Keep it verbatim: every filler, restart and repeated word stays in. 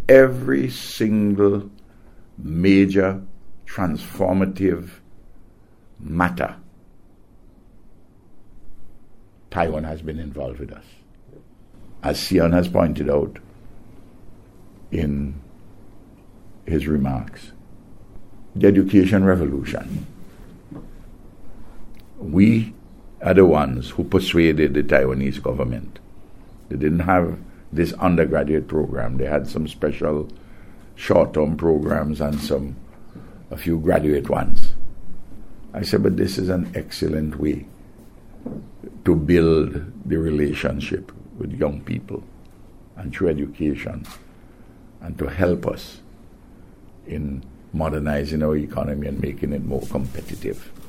every single major transformative matter, Taiwan has been involved with us. As Sion has pointed out in his remarks, the education revolution, we are the ones who persuaded the Taiwanese government. They didn't have this undergraduate program. They had some special short-term programs and some a few graduate ones. I said, but this is an excellent way to build the relationship with young people and through education, and to help us in modernizing our economy and making it more competitive.